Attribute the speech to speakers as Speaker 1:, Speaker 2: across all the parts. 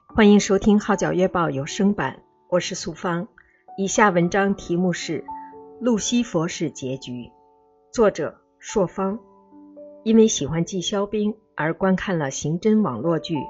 Speaker 1: 欢迎收听号角月报有声版，我是素芳。以下文章题目是路西佛式结局，作者朔方。因为喜欢纪肖冰而观看了刑侦网络剧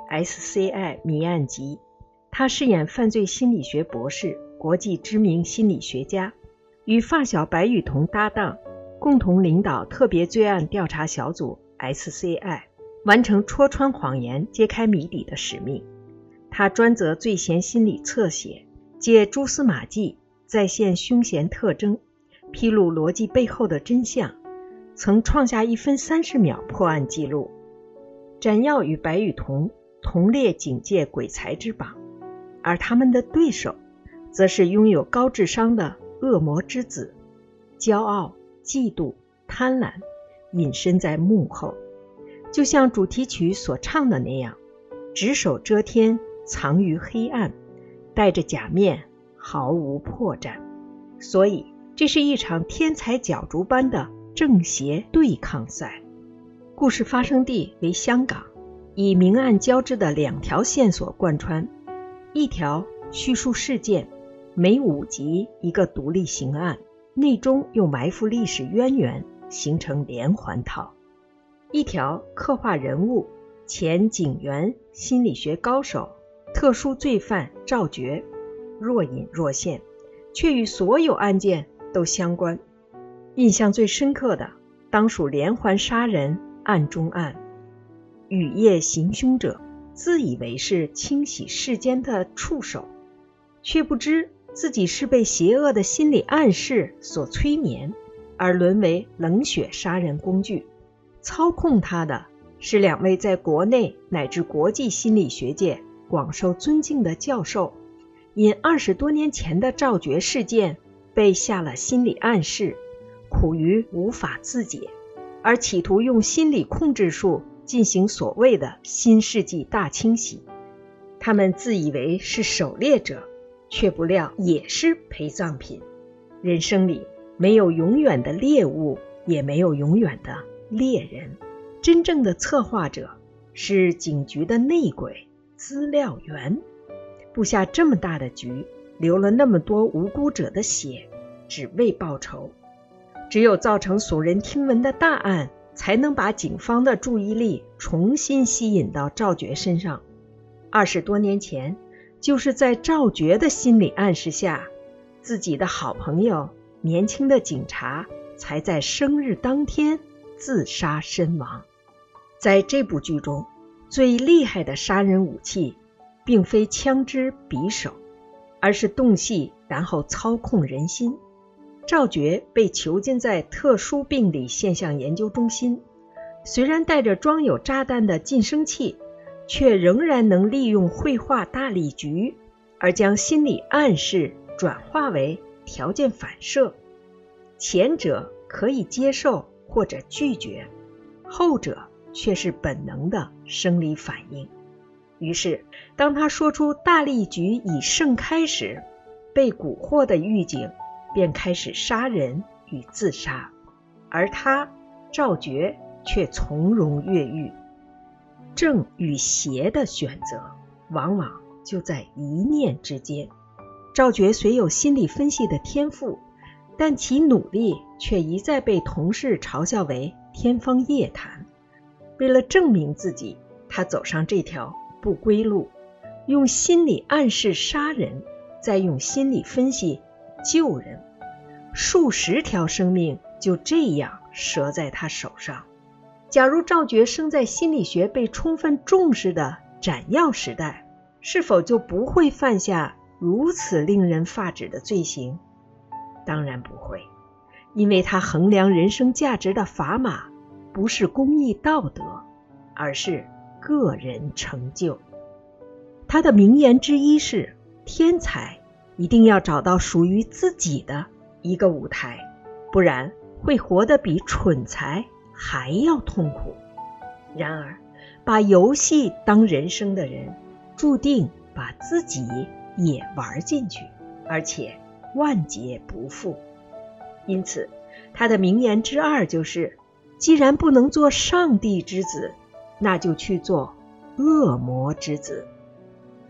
Speaker 1: SCI 谜案集，他饰演犯罪心理学博士，国际知名心理学家，与发小白雨桐搭档，共同领导特别罪案调查小组 SCI， 完成戳穿谎言揭开谜底的使命。他专责罪嫌心理侧写，借蛛丝马迹再现凶嫌特征，披露逻辑背后的真相，曾创下1分30秒破案记录。展耀与白雨桐同列警界鬼才之榜，而他们的对手则是拥有高智商的恶魔之子，骄傲、嫉妒、贪婪隐身在幕后，就像主题曲所唱的那样，只手遮天，藏于黑暗，戴着假面，毫无破绽。所以这是一场天才角逐般的正邪对抗赛。故事发生地为香港，以明暗交织的2条线索贯穿，一条叙述事件，每5集一个独立刑案，内中又埋伏历史渊源，形成连环套；一条刻画人物，前警员、心理学高手、特殊罪犯赵觉，若隐若现，却与所有案件都相关。印象最深刻的当属连环杀人案中案。雨夜行凶者自以为是清洗世间的触手，却不知自己是被邪恶的心理暗示所催眠，而沦为冷血杀人工具。操控他的是2位在国内乃至国际心理学界广受尊敬的教授，因20多年前的赵觉事件被下了心理暗示，苦于无法自解，而企图用心理控制术进行所谓的新世纪大清洗。他们自以为是狩猎者，却不料也是陪葬品。人生里没有永远的猎物，也没有永远的猎人。真正的策划者是警局的内鬼、资料员，布下这么大的局，流了那么多无辜者的血，只为报仇。只有造成耸人听闻的大案，才能把警方的注意力重新吸引到赵觉身上。20多年前，就是在赵觉的心理暗示下，自己的好朋友年轻的警察才在生日当天自杀身亡。在这部剧中，最厉害的杀人武器并非枪支匕首，而是洞悉然后操控人心。赵觉被囚禁在特殊病理现象研究中心，虽然带着装有炸弹的晋升器，却仍然能利用绘画大力局，而将心理暗示转化为条件反射。前者可以接受或者拒绝，后者却是本能的生理反应。于是当他说出大力局已盛开时，被蛊惑的狱警便开始杀人与自杀，而他赵觉却从容越狱。正与邪的选择往往就在一念之间。赵觉虽有心理分析的天赋，但其努力却一再被同事嘲笑为天方夜谭。为了证明自己，他走上这条不归路，用心理暗示杀人，再用心理分析救人，数十条生命就这样折在他手上。假如赵觉生在心理学被充分重视的斩药时代，是否就不会犯下如此令人发指的罪行？当然不会，因为他衡量人生价值的砝码不是公益道德，而是个人成就。他的名言之一是，天才一定要找到属于自己的一个舞台，不然会活得比蠢才还要痛苦。然而把游戏当人生的人，注定把自己也玩进去，而且万劫不复。因此他的名言之二就是，既然不能做上帝之子，那就去做恶魔之子。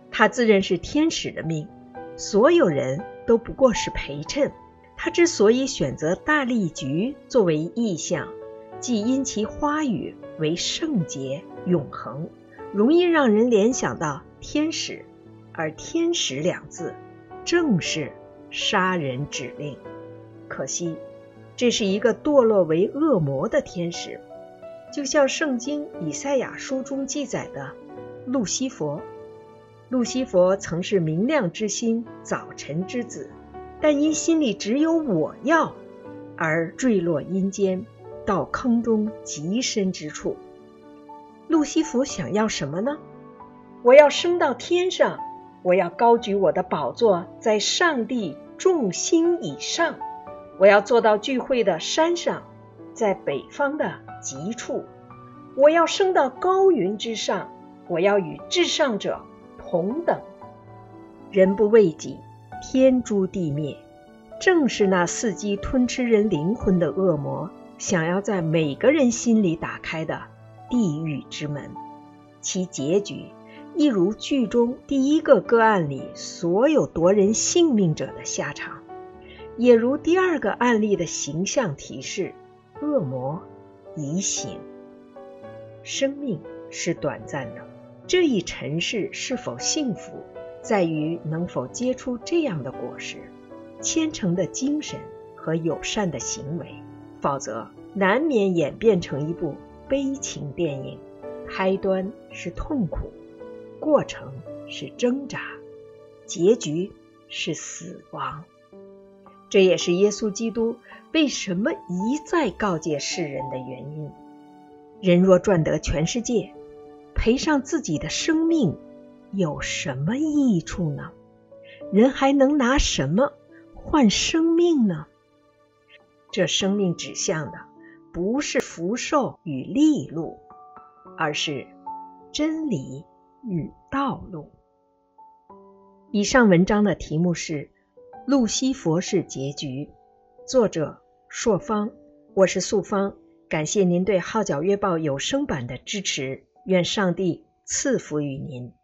Speaker 1: 他自认是天使的命，所有人都不过是陪衬。他之所以选择大荔菊作为意象，即因其花语为圣洁永恒，容易让人联想到天使，而天使两字正是杀人指令。可惜这是一个堕落为恶魔的天使，就像圣经以赛亚书中记载的路西佛。路西佛曾是明亮之心早晨之子，但因心里只有我要，而坠落阴间，到坑中极深之处。路西弗想要什么呢？我要升到天上，我要高举我的宝座在上帝众星以上，我要坐到聚会的山上，在北方的极处，我要升到高云之上，我要与至上者同等。人不为己，天诛地灭，正是那伺机吞吃人灵魂的恶魔想要在每个人心里打开的地狱之门。其结局亦如剧中第一个个案里所有夺人性命者的下场，也如第二个案例的形象提示，恶魔已醒。生命是短暂的，这一尘世是否幸福，在于能否结出这样的果实，虔诚的精神和友善的行为，否则难免演变成一部悲情电影。开端是痛苦，过程是挣扎，结局是死亡。这也是耶稣基督为什么一再告诫世人的原因。人若赚得全世界，赔上自己的生命，有什么益处呢？人还能拿什么换生命呢？这生命指向的不是福寿与利禄，而是真理与道路。以上文章的题目是路西佛式结局，作者朔方，我是素芳，感谢您对号角月报有声版的支持，愿上帝赐福于您。